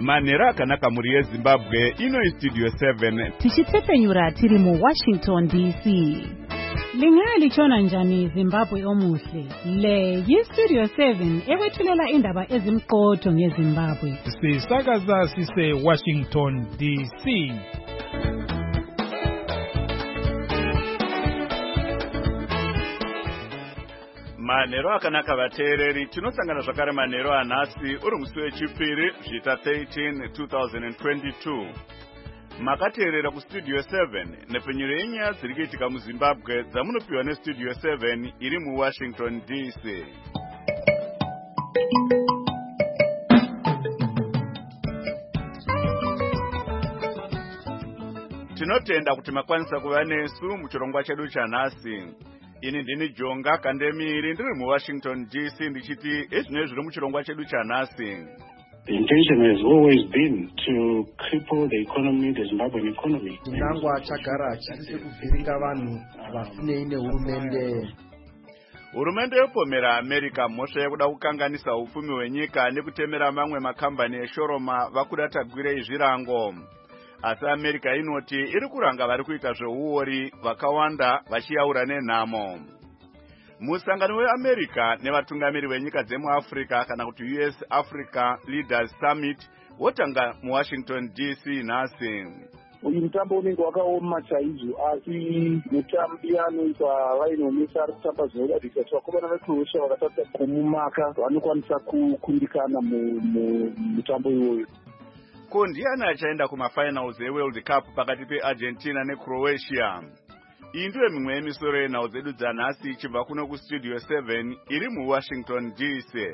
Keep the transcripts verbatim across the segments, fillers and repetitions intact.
Manera akanaka muri yeZimbabwe ino istudio seven tichitsepenyura tiri mu Washington D C. Lingali chona njani Zimbabwe omuhle. Le yistudio seven ekwethulela indaba ezimqotho ngeZimbabwe. Sisakaza sise Washington D C. Manero akanaka vateereri tinosangana zvakare manero anhasi uri musi wechipiri zvita thirteen twenty twenty-two. Makateerera kustudio seven nepfenyuro yenyaya dziri kuitika muZimbabwe dzamunopiwa nestudio seven iri muWashington D C. Tinotenda kuti makwanisa kuva nesu muchirongwa chedu chanhasi. Ini ndini Jonga Kandemiri ndiri muWashington D C ndichiti ezvino zviri muchirongwa chedu chanhasi. The intention has always been to cripple the economy, the Zimbabwean economy. Chinangwa chagara chiri kuvhiringa vanhu vasinei nehurumende. Hurumende yopomera America mhosva yekuda kukanganisa upfumi hwenyika nekutemera mamwe makambani eshoroma vakuda tagwirei zvirango. Asi America inoti iri kuranga vari kuita zveuori vakawanda vachiyaura nenhamo. Musangano weAmerica nevatungamiri venyika dzemuAfrica kana kuti U S Africa Leaders Summit wotanga muWashington D C nhasi. Uyu mutambo unenge wakaoma chaizvo asi mutambi anoita vainoomesa ari kutamba zvinodatisa kuti vakomana veCroatia vakatadza kumumaka vanokwanisa kukundikana mumutambo iwoyo. Ko ndiani achaenda kumafinals eWorld Cup pakati peArgentina neCroatia? Iyi ndiyo mimwe yemisoro yenhau dzedu dzanhasi ichibva kuno kustudio seven iri muWashington D C.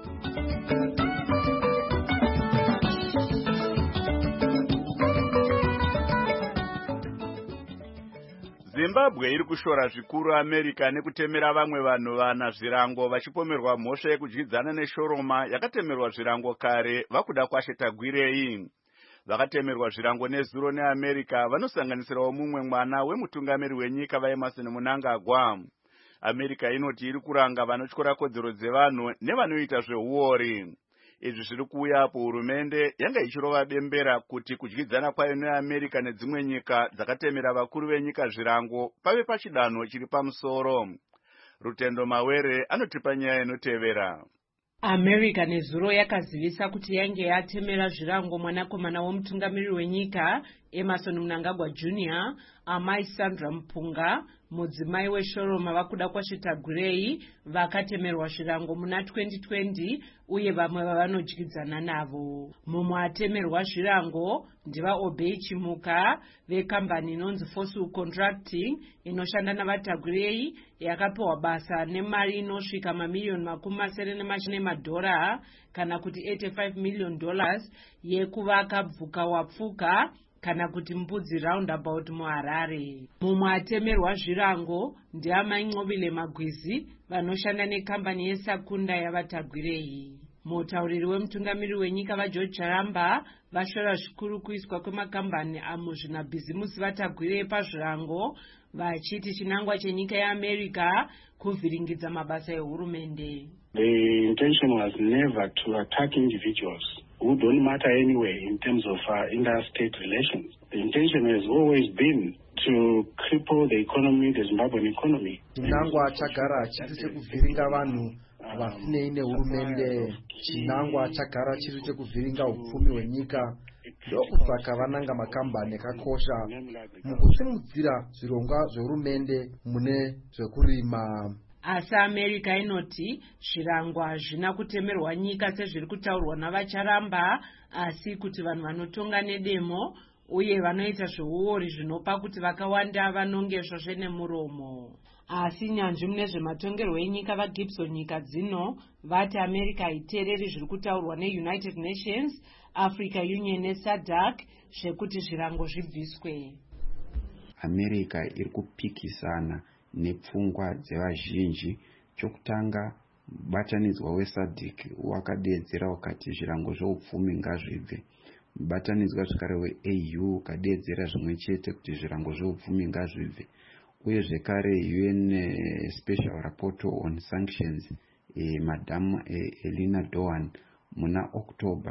Zimbabwe iri kushora zvikuru America nekutemera vamwe vanhu vana zvirango vachipomerwa mhosva yekudyidzana neshoroma yakatemerwa zvirango kare vakuda kwashetagwirei. Vakatemerwa zvirango nezuro neAmerica vanosanganisirawo mumwe mwana wemutungamiri wenyika vaEmerson Mnangagwa. America inoti iri kuranga vanotyora kodzero dzevanhu nevanoita zveuori. Izvi zviri kuuya apo hurumende yanga ichirova bembera kuti kudyidzana kwayo neAmerica nedzimwe nyika dzakatemera vakuru venyika zvirango pave pachidanho chiri pamusoro. Rutendo Mawere anotipa nyaya inotevera. America nezuro yakazivisa kuti yange yatemera zvirango mwanakomana womutungamiri wenyika Emerson Mnangagwa Junior, amai Sandra Mpunga, mudzimai weshoroma vakuda kwashetagwirei vakatemerwa zvirango muna twenty twenty uye vamwe vavanodyidzana navo. Mumwe atemerwa zvirango ndiva Obey Chimuka vekambani inonzi Fossil Contracting inoshanda navatagwirei yakapiwa basa nemari inosvika mamiliyoni makumi masere nemashine madhora kana kuti eighty-five million dollars yekuvaka bvuka wapfuka kana kuti mbudzi roundabout muHarare. Mumwe atemerwa zvirango ndiamai Ncobile Magwizi vanoshanda nekambani yeSakunda yavatagwirei. Mutauriri wemutungamiri wenyika vaGeorge Charamba vashora zvikuru kuiswa kwemakambani amuzvinabhizimusi vatagwirei pazvirango vachiti chinangwa chenyika yeAmerica kuvhiringidza mabasa ehurumende. The intention was never to attack individuals who don't matter anyway in terms of uh, interstate relations. The intention has always been to cripple the economy, the Zimbabwean economy. Chinangwa chagara chiri chekuvhiringa vanhu vasinei nehurumende. Chinangwa chagara chiri chekuvhiringa upfumi hwenyika. Ndokusaka vananga makambani akakosha mukusimudzira zvirongwa zvehurumende mune zvekurima. Asi America inoti zvirango hazvina kutemerwa nyika sezviri kutaurwa navaCharamba, asi kuti vanhu vanotonga nedemo uye vanoita zveuori zvinopa kuti vakawanda vanongezva zvenemuromo. Asi nyanzvi mune zvematongerwo enyika vaGibson nyika dzino vati America haiteereri zviri kutaurwa neUnited Nations, Africa Union neSADC zvekuti zvirango zvibviswe. America iri kupikisana nepfungwa dzevazhinji. Chokutanga, mubatanidzwa weSADC wakadeedzera wakati zvirango zveupfumi ngazvibve. Mubatanidzwa zvakare weA U kadeedzera zvimwe chete kuti zvirango zveupfumi ngazvibve. Uye zvekare U N Special Rapporteur on Sanctions eh, Madam eh, Elina Dohan muna October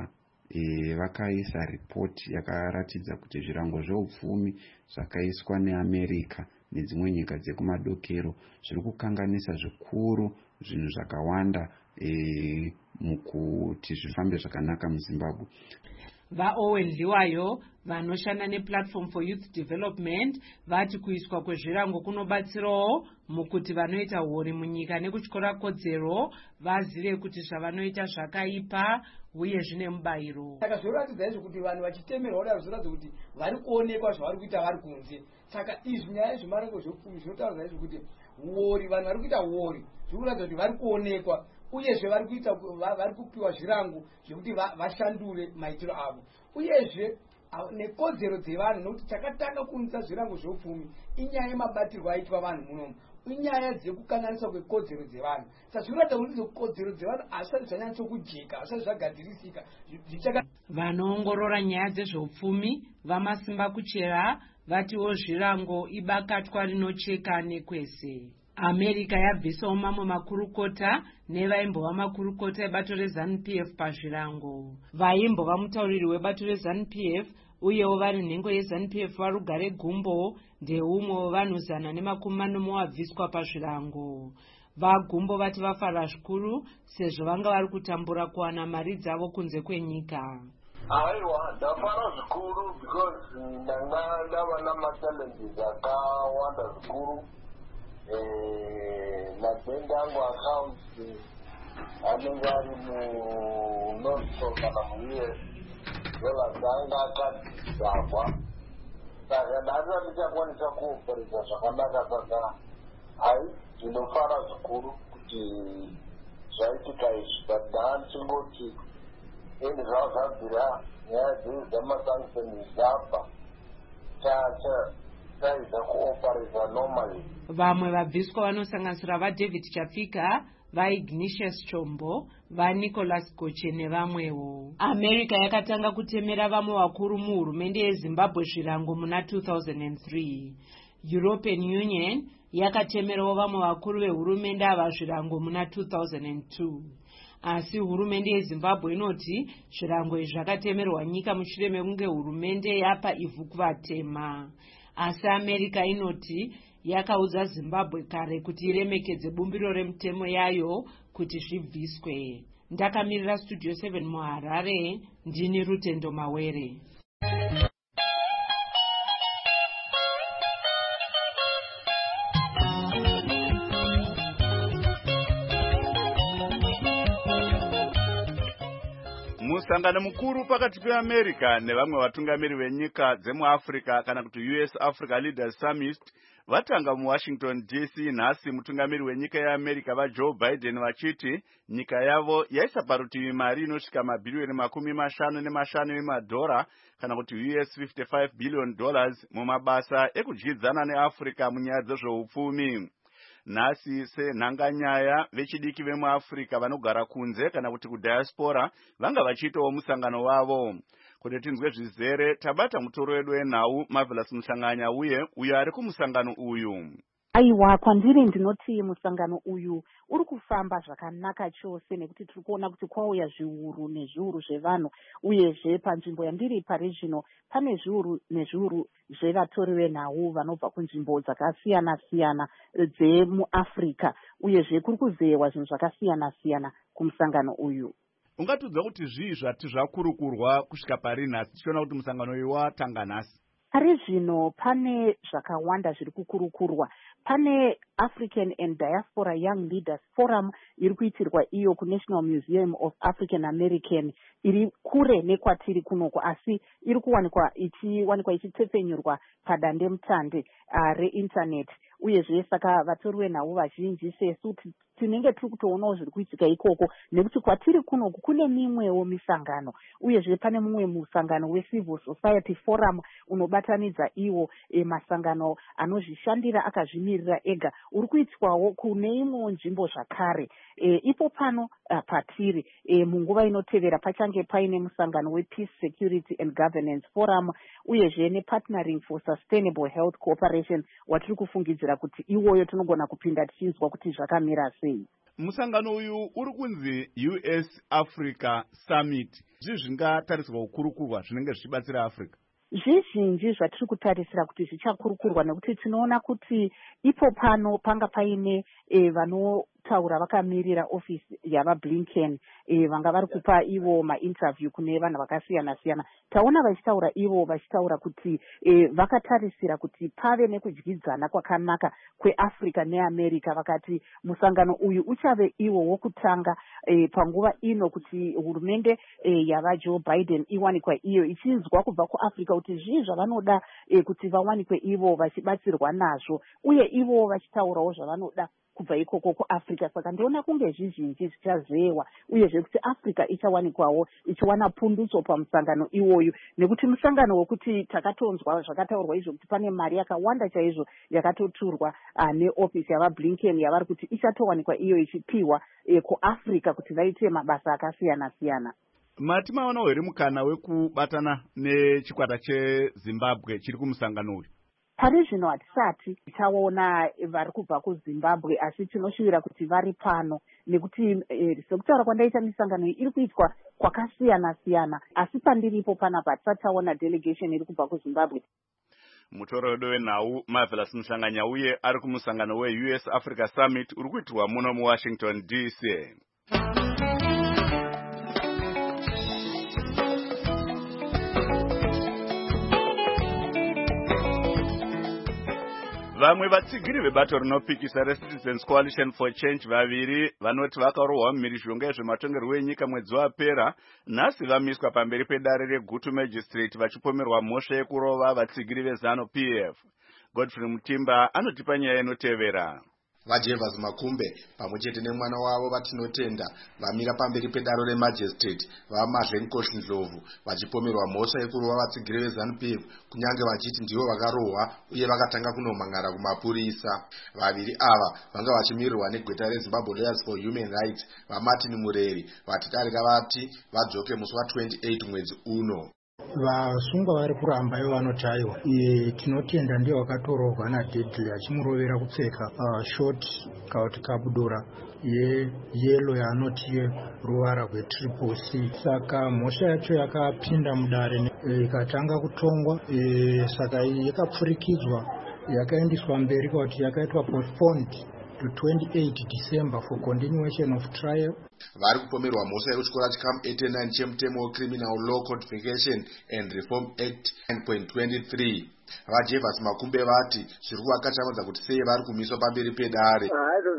e, vakaisa ripoti yakaratidza kuti zvirango zveupfumi zvakaiswa neAmerica nedzimwe nyika dzekumadokero zviri kukanganisa zvikuru zvinhu zvakawanda e, mukuti zvifambe zvakanaka muZimbabwe. VaOwen Liwayo vanoshanda nePlatform for Youth Development vati kuiswa kwezvirango kunobatsirawo mukuti vanoita hori munyika nekutyora kodzero vazive kuti zvavanoita zvakaipa uye zvine mubayiro. Saka zvoratidza izvo kuti vanhu vachitemerwa kudai zvoratidza kuti vari kuonekwa zvavari kuita vari kunze. Saka izvi nyaya zvemarango zvepfumi zvinotaura izvo kuti hori vanhu vari kuita hori zviri kuratidza kuti vari kuonekwa uyezve vari kuita vari kupiwa zvirango zvekuti vashandure maitiro avo uyezve nekodzero dzevanhu nokuti takatanga kuunza zvirango zveupfumi inyaya yemabatirwo aitwa vanhu munomu inyaya dzekukanganisa kwekodzero dzevanhu. Saka zvinoratidza kuti kodzero dzevanhu hazvisati zvanyanyisa kujeka hazvisati zvagadzirisika. Vanoongorora nyaya dzezveupfumi vamasimba kuchera vatiwo zvirango ibakatwa rinocheka nekwese. America yabvisawo mamwe makurukota nevaimbova makurukota ebato reZANU-P F pazvirango. Vaimbova mutauriri webato reZANU-P F uyewo vari nhengo yeZANU-P F vaRugare Gumbo ndeumwe wevanhu zana nemakumi manomwe wabviswa pazvirango. VaGumbo vati vafara zvikuru sezvo vanga vari kutambura kuwana mari dzavo kunze kwenyika. Aiwa, ndafara zvikuru because ndanga ndava namachallenges akawanda zvikuru. Mabhengi angu accounts anenge ari muNorth kana muU S dollars anga akadzakwa saka ndanga ndichakwanisa kuoperesa zvakanaka. Saka hai ndinofara zvikuru kuti zvaitika izvi but ndaa ndichingoti ende zvava zvabvira nyaya dzei dzamasanctions dzabva taita kuoperesa normally. Vamwe vabviswa vanosanganisira vaDavid Chafika, vaIgnatius Chombo, vaNicholas Goche nevamwewo. America yakatanga kutemera vamwe vakuru muhurumende yeZimbabwe zvirango muna two thousand three. European Union yakatemerawo vamwe vakuru vehurumende ava zvirango muna two thousand two. Asi hurumende yeZimbabwe inoti zvirango izvi zvakatemerwa nyika mushure mekunge hurumende yapa ivhu kuvatema. Asi America inoti yakaudza Zimbabwe kare kuti iremekedze bumbiro remutemo yayo kuti zvibviswe. Ndakamirira Studio seven muHarare, ndini Rutendo Mawere. Musangano mukuru pakati peAmerica nevamwe vatungamiri venyika dzemuAfrica kana kuti U S Africa Leaders Summit vatanga muWashington D C nhasi, mutungamiri wenyika yeAmerica vaJoe Biden vachiti nyika yavo yaisa parutivi mari inosvika mabhirioni makumi mashanu nemashanu emadhora kana kuti U S fifty-five billion dollars mumabasa ekudyidzana neAfrica munyaya dzezveupfumi. Nhasi senhanganyaya vechidiki vemuAfrica vanogara kunze kana kuti kudiaspora vanga vachiitawo musangano wavo. Kuti tinzwe zvizere tabata mutoro wedu wenhau Marvelous Mushanganya uye uyo ari kumusangano uyu. Aiwa, kwandiri ndinoti musangano uyu uri kufamba zvakanaka chose nekuti tiri kuona kuti kwauya zviuru nezviuru zvevanhu uyezve panzvimbo yandiri parizvino pane zviuru nezviuru zvevatori venhau vanobva kunzvimbo dzakasiyana siyana dzemuAfrica uyezve kuri kuzeyewa zvinhu zvakasiyana siyana kumusangano uyu. Ungatudza kuti zvii zvati zvakurukurwa kusvika pari nhasi tichiona kuti musangano uyu watanga nhasi? Pari zvino pane zvakawanda zviri kukurukurwa. Pane African and Diaspora Young Leaders Forum iri kuitirwa iyo kuNational Museum of African American iri kure nekwatiri kunoko, asi iri kuwanikwa ichiwanikwa ichitepfenyurwa padande mutande uh, reinternet. Uyezve saka vatori venhau vazhinji sesu tinenge tiri kutoonawo zviri kuitika ikoko nekuti kwatiri kunoku kune mimwewo misangano. Uyezve pane mumwe musangano weCivil Society Forum unobatanidza iwo e, masangano anozvishandira akazvimirira ega uri kuitwawo kune imwewo nzvimbo zvakare. E, ipo pano uh, patiri e, munguva inotevera pachange paine musangano wePeace Security and Governance Forum uyezve nePartnering for Sustainable Health Cooperation watiri kufungidzira kuti iwoyo tinogona kupinda tichinzwa kuti zvakamira sei. musangano uyu uri kunzi U S Africa Summit. Zvii zvingatariswa kukurukurwa zvinenge zvichibatsira Africa? Zvizhinji zvatiri kutarisira kuti zvichakurukurwa nekuti tinoona kuti ipo pano panga paine e, vanotaura vakamirira ofisi yavaBlinken e, vanga vari kupa ivo mainterview kune vanhu vakasiyana siyana. Taona vachitaura ivo vachitaura kuti e, vakatarisira kuti pave nekudyidzana kwakanaka kweAfrica neAmerica. Vakati musangano uyu uchave iwo wokutanga e, panguva ino kuti hurumende e, yava Joe Biden iwanikwa iyo ichinzwa kubva kuAfrica kuti zvii zvavanoda e, kuti vawanikwe ivo vachibatsirwa nazvo, uye ivo vachitaurawo zvavanoda kubva ikoko kuAfrica. Saka ndiona kunge zvizhinji zvichazewa, uyezve kuti Africa ichawanikwawo ichiwana pundutso pamusangano iwoyu, nekuti musangano wekuti takatonzwa zvakataurwa izvo kuti pane mari yakawanda chaizvo yakatoturwa uh, neofisi yavaBlinken yavari kuti ichatowanikwa iyo ichipiwa e, kuAfrica kuti vaite mabasa akasiyana siyana. Mati maonawo here mukana wekubatana nechikwata cheZimbabwe chiri kumusangano uyu? Pari zvino hatisati tichaona vari kubva kuZimbabwe, asi tinoshuvira kuti vari pano nekuti eh, sekutaura kwandaita misangano iyi iri kuitwa kwakasiyana siyana, asi pandiripo panapa hatisati taona delegation iri kubva kuZimbabwe. Mutoro wenhau Marvelous Mushanganya uye ari kumusangano we-U S Africa Summit uri kuitirwa muno muWashington D C. Vamwe vatsigiri vebato rinopikisa reCitizens Coalition for Change vaviri vanoti vakarohwa mumhirizhonga yezvematongerwo enyika mwedzi wapera, nhasi vamiswa pamberi pedare reGutu Magistrate vachipomerwa mhosva yekurova vatsigiri veZanu P F. Godfrey Mutimba anotipa nyaya inotevera. vaJevers Makumbe pamwe chete nemwana wavo vatinotenda vamira pamberi pedare remagistrate vaMadeleine Koshindlovu vachipomerwa mhosva yekurova vatsigiri veZanu P F, kunyange vachiti ndivo vakarohwa uye vakatanga kunomangara kumapurisa. Vaviri ava vanga vachimirirwa negweta reZimbabwe Lawyers for Human Rights vaMartin Mureri vatidarika vati vadzoke musi wa28 mwedzi uno. Vasungwa vari kuramba ivo vanotaiwa. Tinotenda ndiye wakatorohwa naDedley achimurovera kupfeka uh, short kauti kabudura yeyelo yaanoti ruvara rwetriple C. Saka mhosva yacho yakapinda mudare ikatanga kutongwa, e, saka yakapfurikidzwa yakaendeswa mberi kuti yakaitwa postponed to twenty-eighth December for continuation of trial. Vari kupomerwa mhosva yekuchikora chikamu eighty-nine chemutemo weCriminal Law Codification and Reform Act nine point twenty-three. VaJevers Makumbe vati zviri kuvakatambudza kuti sei vari kumiswa pamberi pedare.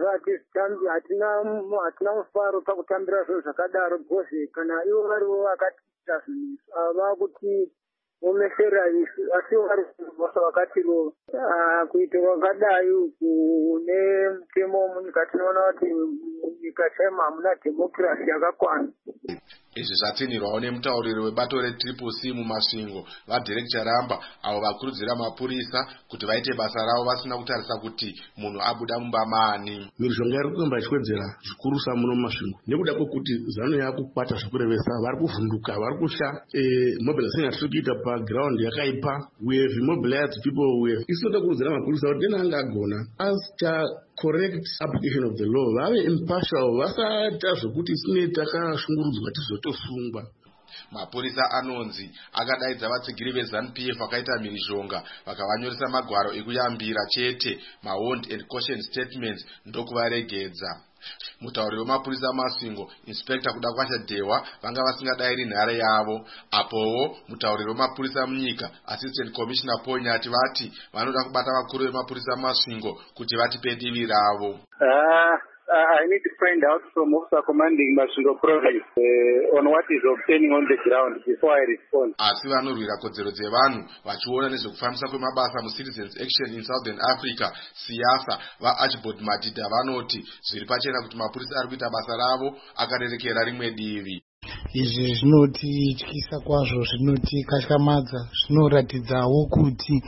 Hatina mufaro pakutambira zvinhu zvakadaro, because kana ivo varivo vakatiita zvinhu ava kuti omesera isu, asi vari kubasa vakatirova kuita wakadai kune mutemo munyika. Tinoona kuti munyika chema hamuna democracy yakakwana. Izvi zvatsinirwawo nemutauriri webato reTriple C mumasvingo vaDerek Charamba, avo vakurudzira mapurisa kuti vaite basa ravo vasina kutarisa kuti munhu abuda mumba maani. Mhirizhonga iri kuramba ichiwedzera zvikurusa muno mumasvingo nekuda kwekuti Zanu yakukwata zvekurevesa, vari kuvhunduka, vari kusha mobilization yatiri kuita paground yakaipa. We have mobilized people. We have isinoda kurudzira mapurisa kuti dena anga agona as correct application of the law, vave impartial, vasaita zvokuti sine takashungurudzwa tizotosungwa. Mapurisa anonzi akadaidza vatsigiri veZanu P F vakaita mhirizhonga vakavanyoresa magwaro ekuyambira chete, mahond and caution statements, ndokuvaregedza. Mutauriri wemapurisa amasvingo Inspector Kudakwasha Dewa vanga vasingadairi nhare yavo. Apowo mutauriri wemapurisa munyika Assistant Commissioner Paul Nyati vati vanoda kubata vakuru vemapurisa amasvingo kuti vatipe divi ravo. Ah, I need to find out from Officer Commanding Masvingo Province uh, on what is obtaining on the ground before I respond. Asi vanorwira kodzero dzevanhu vachiona nezvekufambisa kwemabasa muCitizens Action in Southern Africa siyasa vaArchibald Madida vanoti zviri pachena kuti mapurisa ari kuita basa ravo akarerekera rimwe divi. Izvi zvinotityisa kwazvo, zvinotikatyamadza, zvinoratidzawo kuti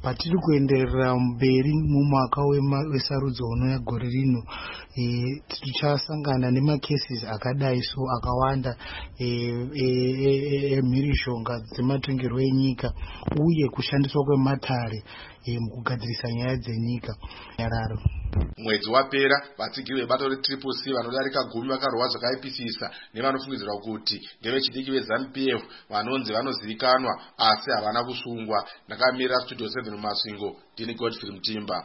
patiri kuenderera mberi mumwaka wesarudzo unouya gore rino e, tichasangana nemacases akadai so akawanda emhirishonga e, e, e, dzematongerwo enyika uye kushandiswa kwematare e, mukugadzirisa nyaya dzenyika yararo. Mwedzi wapera vatsigiri vebato retriple C vanodarika gumi vakarohwa zvakaipisisa nevanofungidzirwa kuti ndevechidiki veZANU P F vanonzi vanozivikanwa asi havana kusungwa. Ndakamirira Studio seven mumasvingo, ndini Godfrey Mutimba.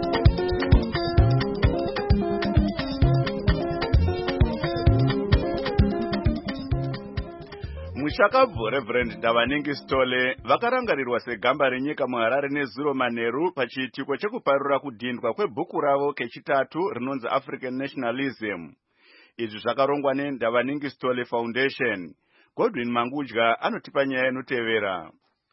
mushakabvu Reverend Ndavaningi Stole vakarangarirwa segamba renyika muHarare neZuro manheru pachiitiko chekuparura kudhindwa kwebhuku ravo kechitatu rinonzi African Nationalism. Izvi zvakarongwa neNdavaningi Stole Foundation. Godwin Mangudya anotipa nyaya inotevera.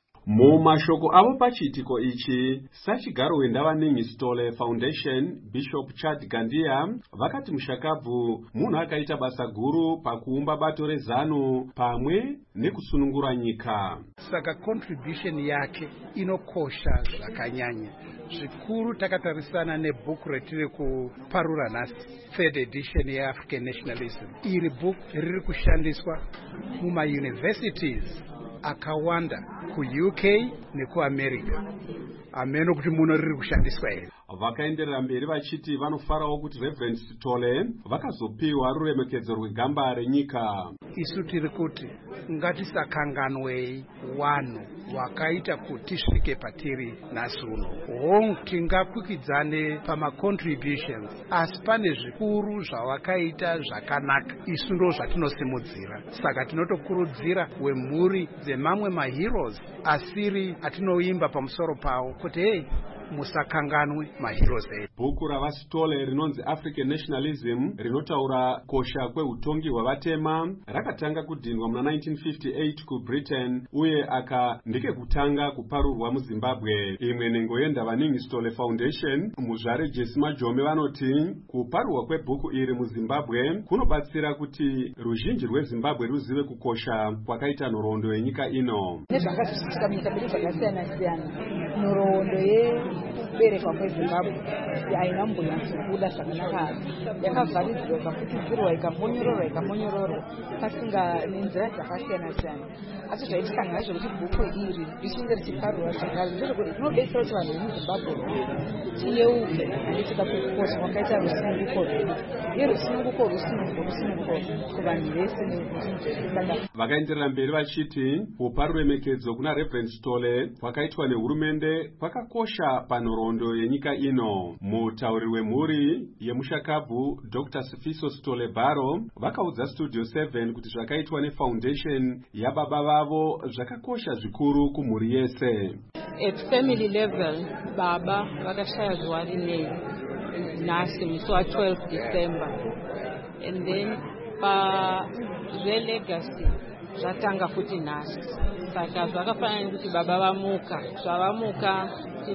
Mumashoko avo pachiitiko ichi, sachigaro weNdavaningi Stole Foundation, Bishop Chad Gandia vakati mushakabvu munhu akaita basa guru pakuumba bato rezanu pamwe nekusunungura nyika. Saka contribution yake inokosha zvakanyanya. Zvikuru takatarisana nebhuku retiri kuparura nhasi, third edition yeAfrican Nationalism. Iri bhuku riri kushandiswa mumauniversities akawanda ku-U K neku-America. Ameno kuti muno riri kushandiswa here. Vakaenderera mberi vachiti vanofarawo kuti Reverend Stole vakazopiwa ruremekedzo rwegamba renyika. Isu tiri kuti ngatisakanganwei wanhu wakaita kuti tisvike patiri nhasi uno. Hongu tingakwikidzane pamacontributions, asi pane zvikuru zvawakaita zvakanaka. Isu ndo zvatinosimudzira. Saka tinotokurudzira wemhuri dzemamwe maheroes asiri atinoimba pamusoro pawo kuti hey, musakanganwe maheroes edu. Bhuku ravaStole rinonzi African Nationalism rinotaura kosha kweutongi hwavatema rakatanga kudhindwa muna nineteen fifty-eight kuBritain uye aka ndike kutanga kuparurwa muZimbabwe. Imwe nengo yeNdavaningi Stole Foundation muzvare Jesse Majome vanoti kuparurwa kwebhuku iri muZimbabwe kunobatsira kuti ruzhinji rweZimbabwe ruzive kukosha kwakaita nhoroondo yenyika ino. Nezvakazoitika munyika medu zvakasiyana siyana, nhoroondo ye kuberekwa kweZimbabwe haina kumbonyatsobuda zvakanaka, yakavharidzirwa ikafutidzirwa ikamonyororwa ikamonyororwa pasinga nenzira dzakasiyana siyana. Asi zvaitika hazvo kuti bhuku iri richinge richiparurwa zvakare ndezvekuti rinodetsera kuti vanhu vemuZimbabwe tiyeuke handisika kukosha kwakaita rusununguko rwedu. Uye rusununguko rusununguko rusununguko kuvanhu vese nekuti vakaenderera mberi vachiti kupa ruremekedzo kuna Reverend Stole kwakaitwa nehurumende kwakakosha panhoroondo yenyika ino. Mutauri wemhuri yemushakabvu Doctor Sifiso Stole Baro vakaudza Studio seven kuti zvakaitwa nefoundation yababa vavo zvakakosha zvikuru kumhuri yese. At family level, baba vakashaya zuva rinei nhasi musi wa12 December, and then pa zvelegacy zvatanga futi nhasi. Saka zvakafanana kuti baba vamuka, zvavamuka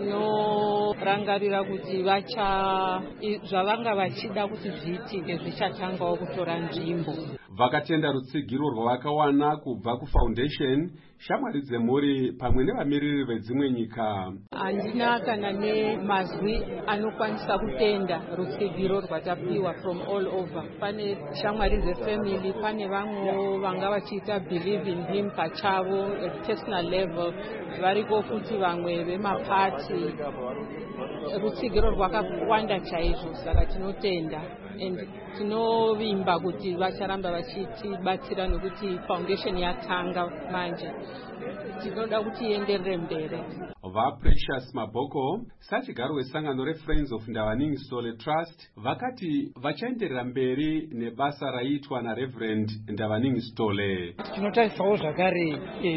tinorangarira kuti vacha zvavanga vachida kuti zviitike zvichatangawo kutora nzvimbo. Vakatenda rutsigiro rwavakawana kubva kufoundation, shamwari dzemhuri pamwe nevamiriri vedzimwe nyika. Handina kana nemazwi anokwanisa kutenda rutsigiro rwatapiwa from all over. Pane shamwari dzefamily, pane vamwe vanga vachiita believe in him pachavo at personal level, variko futi vamwe vemapati. Rutsigiro rwakawanda chaizvo, saka tinotenda and tinovimba kuti vacharamba vachitibatsira nekuti foundation yatanga manje tinoda kuti ienderere mberi. VaPrecious Maboko, sachigaro wesangano reFriends of Ndavaningi Stole Trust, vakati vachaenderera mberi nebasa raitwa naReverend Ndavaningi Stole. Tinotarisawo zvakare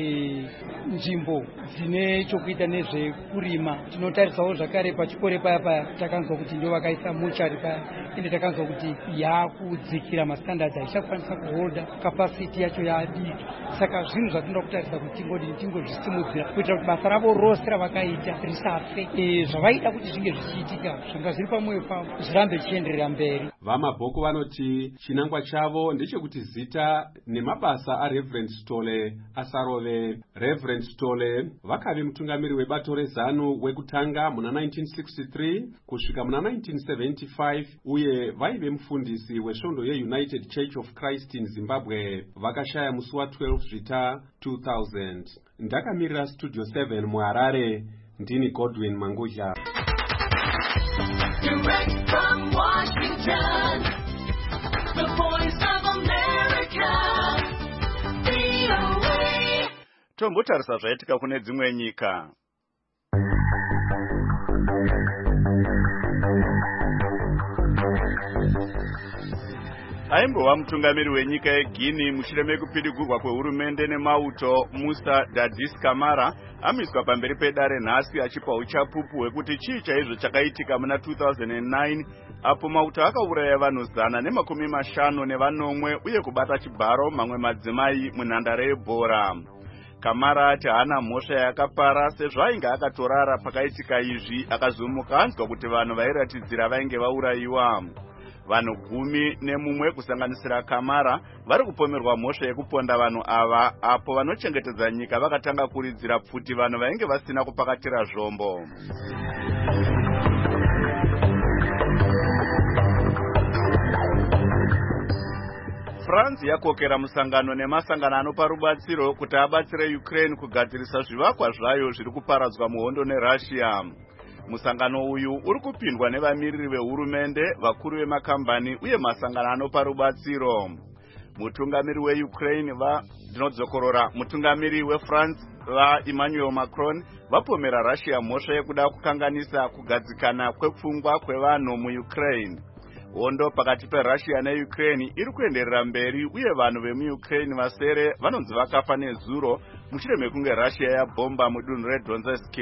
nzvimbo dzine chokuita nezvekurima. Tinotarisawo zvakare pachikore paya paya takanzwa kuti ndio vakaisa muchari paya, ende takanzwa kuti yakudzikira mastandards aichakwanisa kuholda capacity yacho yadiki. Saka zvinhu zvatinoda kutarisa kuti tingodi tingozvisimudzira kuitira kuti basa ravo rose ravakaita risafe. E, zvavaida kuti zvinge zvichiitika zvanga zviri pamwoyo pavo zvirambe zvichienderera mberi. Vamabhoko vanoti chinangwa chavo ndechekuti zita nemabasa aReverend Stole asarove. Reverend Stole vakave mutungamiri webato rezanu wekutanga muna nineteen sixty-three kusvika muna nineteen seventy-five uye vaive mufundisi wesvondo yeUnited Church of Christ in Zimbabwe. Vakashaya musi wa12 zvita two thousand. Ndakamirira Studio seven muHarare, ndini Godwin Mangudya. Direct from Washington, the voice of America, V O A. Tombotarisa zvaitika kune dzimwe nyika. Aimbova mutungamiri wenyika yeGuinea mushure mekupidigurwa kwehurumende nemauto Musa Dadis Camara amiswa pamberi pedare nhasi achipa uchapupu hwekuti chii chaizvo chakaitika muna two thousand nine apo mauto akauraya vanhu zana nemakumi mashanu nevanomwe uye kubata chibharo mamwe madzimai munhandare yebhora. Camara ati haana mhosva yakapara sezvo ainge akatorara pakaitika izvi akazomuka anzwa kuti vanhu vairatidzira vainge vaurayiwa. Vanhu gumi nemumwe kusanganisira Camara vari kupomerwa mhosva yekuponda vanhu ava apo vanochengetedza nyika vakatanga kuridzira pfuti vanhu vainge vasina kupakatira zvombo. France yakokera musangano nemasangano anopa rubatsiro kuti abatsire Ukraine kugadzirisa zvivakwa zvayo zviri kuparadzwa muhondo neRussia. Musangano uyu uri kupindwa nevamiriri vehurumende, vakuru vemakambani uye masangano anopa rubatsiro. Mutungamiri weUkraine va ndinodzokorora mutungamiri weFrance va Emmanuel Macron vapomera Russia mhosva yekuda kukanganisa kugadzikana kwepfungwa kwevanhu muUkraine. Hondo pakati peRussia neUkraine iri kuenderera mberi uye vanhu vemuUkraine vasere vanonzi vakafa nezuro mushure mekunge Russia yabhomba mudunhu reDonetsk.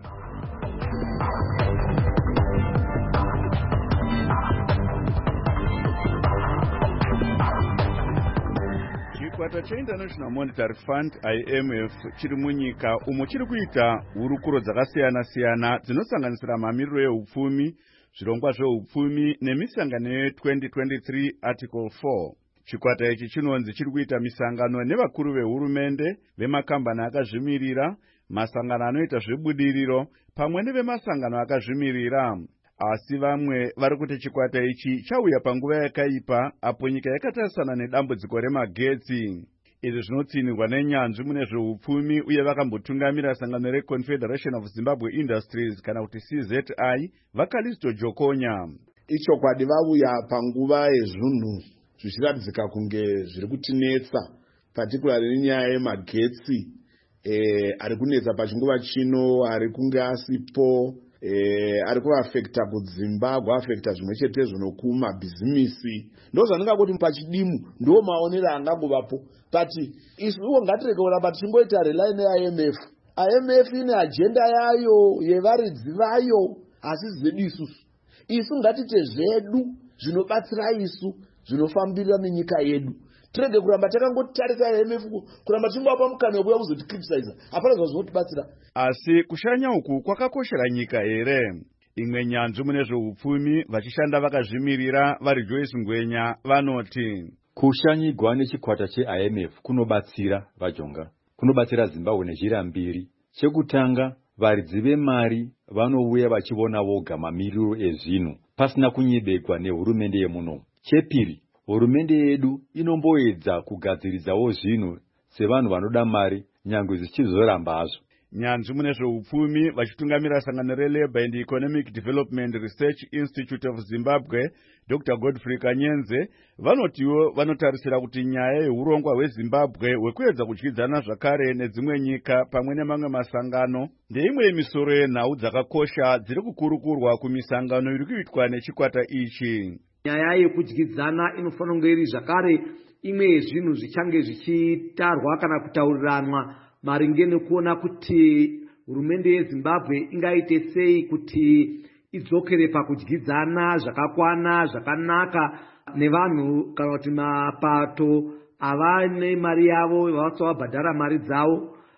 Chikwata cheInternational Monetary Fund I M F chiri munyika umo chiri kuita hurukuro dzakasiyana-siyana dzinosanganisira mamiriro ehupfumi, zvirongwa zvehupfumi nemisangano ye-twenty twenty-three Article four. Chikwata ichi chinonzi chiri kuita misangano nevakuru vehurumende, vemakambani akazvimirira, masangano anoita zvebudiriro pamwe nevemasangano akazvimirira. Asi vamwe vari kuti chikwata ichi chauya panguva yakaipa apo nyika yakatarisana nedambudziko remagetsi. Izvi zvinotsinirwa nenyanzvi mune zvehupfumi uye vakambotungamira sangano reConfederation of Zimbabwe Industries kana kuti C Z I vaKalisto Jokonya. Ichokwadi vauya panguva yezvunhu zvichiratidzika kunge zviri kutinetsa, particularly nyaya yemagetsi eh, ari kunetsa pachinguva chino, ari kunge asipo, eh, ari kuafekta kuZimbabwe, afekta zvimwe chetezvo nokumabhizimisi. Ndo zvandinga kuti pachidimu ndo maonero angangovapo. But isuwo ngatireke kuramba tichingoita rely neI M F. I M F ine agenda yayo yevaridzi vayo, asi zvedu isusu. Isu ngatite zvedu zvinobatsira isu, zvinofambirira nenyika yedu. Tirege kuramba takangotarisa I M F kuramba tingova mukana wekuya kuzoticriticize. Hapana zvinotibatsira. Asi kushanya uku kwakakoshera nyika here. Imwe nyanzvi mune zvehupfumi vachishanda vakazvimirira vari Joyce Ngwenya vanoti kushanyigwa nechikwata cheI M F kunobatsira vajonga, kunobatsira Zimbabwe nenjira mbiri. Chekutanga, varidzi vemari vanouya vachiona voga mamiriro ezvinhu pasina kunyebekwa nehurumende yemuno. Chepiri, hurumende yedu inomboedza kugadziridzawo zvinhu sevanhu vanoda mari nyangwe zvichizoramba hazvo. Nyanzvi mune zvehupfumi vachitungamira sangano reLabour and Economic Development Research Institute of Zimbabwe Doctor Godfrey Kanyenze vanotiwo vanotarisira kuti nyaya yehurongwa hweZimbabwe hwekuedza kudyidzana zvakare nedzimwe nyika pamwe nemamwe masangano ndeimwe yemisoro yenhau dzakakosha dziri kukurukurwa kumisangano iri kuitwa nechikwata ichi. Nyaya yekudyidzana inofanira kunge iri zvakare imwe yezvinhu zvichange zvichitarwa kana kutauriranwa maringe nekuona kuti hurumende yeZimbabwe ingaite sei kuti idzokere pakudyidzana zvakakwana zvakanaka nevanhu kana kuti mapato avane mari yavo vavasava bhadhara mari dzavo.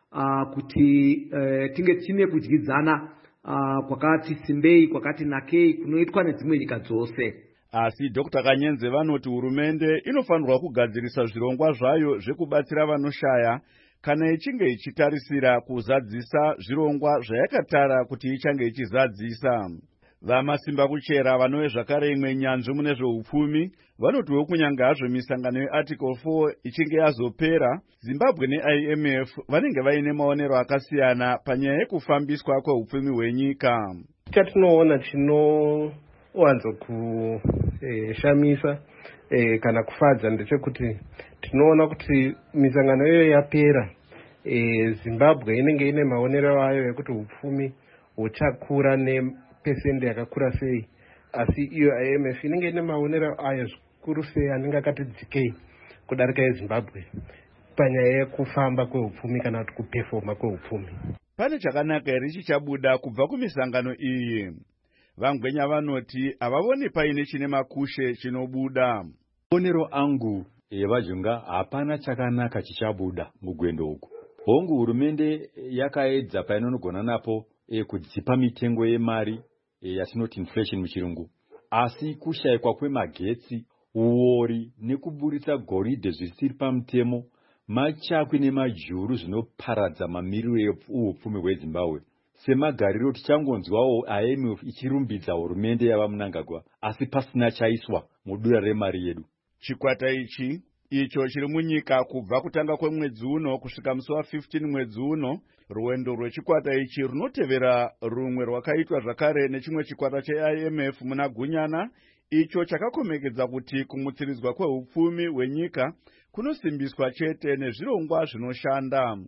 uh, kuti uh, tinge tine kudyidzana uh, kwakati simbei kwakati nakei kunoitwa nedzimwe nyika dzose. Asi Doctor Kanyenze vanoti hurumende inofanirwa kugadzirisa zvirongwa zvayo zvekubatsira vanoshaya kana ichinge ichitarisira kuzadzisa zvirongwa zvayakatara kuti ichange ichizadzisa. Vamasimba kuchera vanove zvakare imwe nyanzvi mune zveupfumi vanotiwo kunyange hazvo misangano yearticle four ichinge yazopera, Zimbabwe ne-I M F vanenge vaine maonero akasiyana panyaya yekufambiswa kweupfumi hwenyika. Chatinoona chinowanzo kushamisa e, kana kufadza ndechekuti tinoona kuti misangano iyo yapera, e, Zimbabwe inenge ine maonero ayo ekuti upfumi huchakura nepesende yakakura sei, asi iyo I M F inenge ine maonero ayo zvikuru sei anenge akati dzikei kudarika yeZimbabwe panyaya yekufamba kweupfumi kana kuti kupefoma kweupfumi. Pane chakanaka here chichabuda kubva kumisangano iyi? Vangwenya vanoti havavoni paine chine makushe chinobuda. Maonero angu evaJunga hapana chakanaka chichabuda mugwendo uku. Hongu hurumende yakaedza painogona napo e, kudzipa mitengo yemari e, yatinoti inflation muchirungu, asi kushayikwa kwemagetsi, uori nekuburitsa goridhe zvisiri pamutemo, machakwi nemajuru zvinoparadza mamiriro eupfumi hweZimbabwe. Semagariro tichangonzwawo I M F ichirumbidza hurumende yava Mnangagwa, asi pasina chaiswa mudura remari yedu. Chikwata ichi icho chiri munyika kubva kutanga kwemwedzi uno kusvika musi wa15 mwedzi uno. Rwendo rwechikwata ichi runotevera rumwe rwakaitwa zvakare nechimwe chikwata che-I M F muna Gunyana, icho chakakomekedza kuti kumutsiridzwa kweupfumi hwenyika kunosimbiswa chete nezvirongwa zvinoshanda.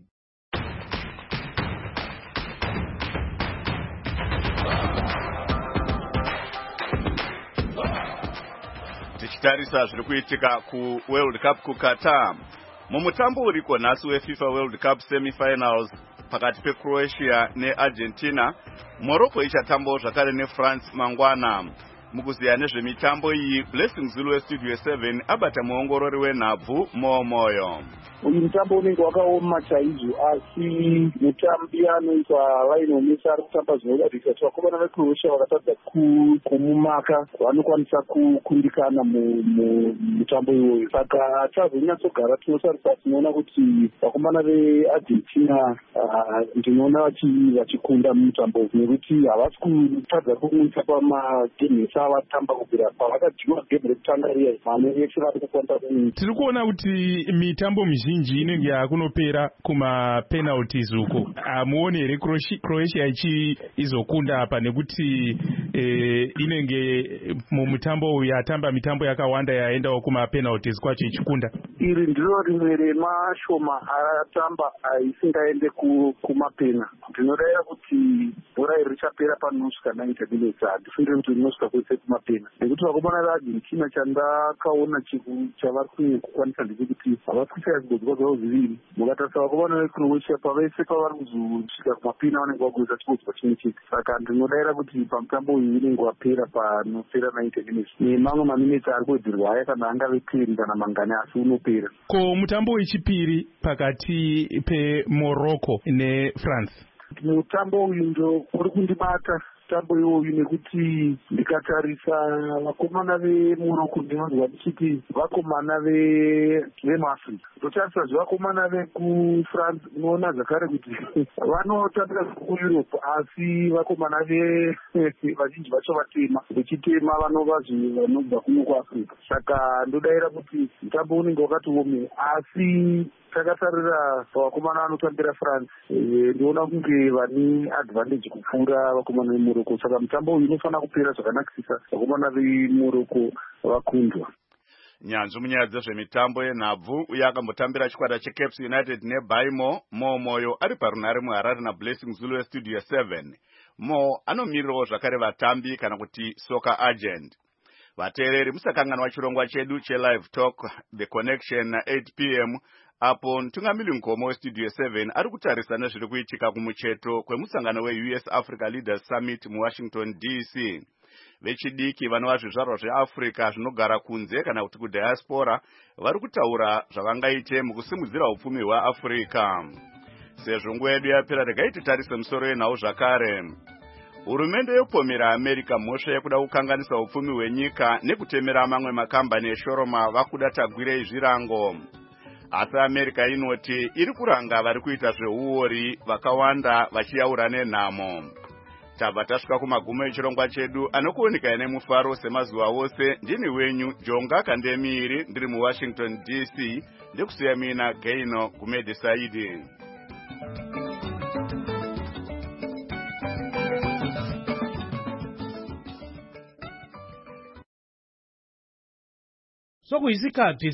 Tichitarisa zviri kuitika ku World Cup ku Qatar. Mumutambo uriko nhasi weFIFA World Cup semifinals pakati peCroatia neArgentina, Morocco ichatambawo zvakare neFrance mangwana. Mukuziya nezvemitambo iyi, Blessing Zulu weStudio seven abata muongorori wenhabvu Momoyo. Uyu mutambo unenge wakaoma chaizvo, asi mutambi anoitwa Lionel Messi ari kutamba zvinodadisa kuti vakomana veCroatia vakatadza kumumaka vanokwanisa kukundikana mumutambo iwoyo. Saka tazonyatsogara tinosarisa tinoona kuti vakomana veArgentina ndinoona vachikunda mumutambo uyu nekuti havasi kutadza kumwisa pamagame ese avatamba kubvira pavakadyiwa game rekutanga riya, vamwe vese vari kukwanisa kumwisa. Tiri kuona kuti mitambo mizhinji inenge yakunopera kuma penalties uko. Hamuoni here Croatia ichi izokunda apa nekuti e, inenge mumutambo uyu yatamba mitambo yakawanda yaendawo kuma penalties kwacho ichikunda? Iri ndiro rimwe remashoma atamba isingaende kumapena. Ndinoreva kuti bhora iri richapera panosvika ninety minutes. Handifungiri kuti rinosvika kwese kumapena nekuti vakomana veArgentina chandakaona chavari kukwanisa ndechekuti havasi kushaya zvigodzwa zvavo zviviri. Mukatarisa vakomana veCroatia pavese pavari kuzosvika kumapena vanenge vagoisa chigodzwa chimwe chete. Saka ndinodavira kuti pamutambo uyu unenge wapera panopera ninety minutes nemamwe maminitsi ari kuwedzerwa aya kana angave ten kana mangani, asi unopera. Ko mutambo wechipiri pakati peMorocco neFrance, mutambo uyu ndo uri kundibata mutambo iwoyu nekuti ndikatarisa vakomana veMorocco ndinonzwa ndichiti vakomana vemuAfrica. Ndotarisa zvevakomana vekuFrance unoona zvakare kuti vanotambira kuEurope, asi vakomana vazhinji vacho vatema, vechitema vanova vanobva kuno kuAfrica. Saka ndodavira kuti mutambo unenge wakati ome, asi takatarira pavakomana vanotambira France ndiona kunge vane advantage kupfuura vakomana veMorocco. Saka mutambo uyu unofanira kupera zvakanakisisa vakomana veMorocco vakundwa. Nyanzvi munyaya dzezvemitambo yenhabvu uye akambotambira chikwata cheCaps United neBaimo, Momoyo ari parunhare muHarare naBlessing Zulu weStudio seven. Mo anomirirawo zvakare vatambi kana kuti soccer agent. Vateereri musakanganwa chirongwa chedu cheLive Talk The Connection eight p m apo Ntungamiri Nkomo weStudio seven ari kutarisa nezviri kuitika kumucheto kwemusangano weU S Africa Leaders Summit muWashington D C. Vechidiki vanova zvizvarwa zveAfrica zvinogara kunze kana kuti kudiaspora vari kutaura zvavangaite mukusimudzira upfumi hweAfrica. sezvo nguva yedu yapera regai titarise musoro yenhau zvakare. Hurumende yopomera America mhosva yekuda kukanganisa upfumi hwenyika nekutemera mamwe makambani eshoroma vakuda tagwirei zvirango. Asi America inoti iri kuranga vari kuita zveuori vakawanda vachiyaura nenhamo. Tabva tasvika kumagumo echirongwa chedu anokuoneka nemufaro semazuva ose. Ndini wenyu Jonga Kandemiri ndiri muWashington D C ndikusiya mina Gaino kumedhisaidi. Sokuyisikhathi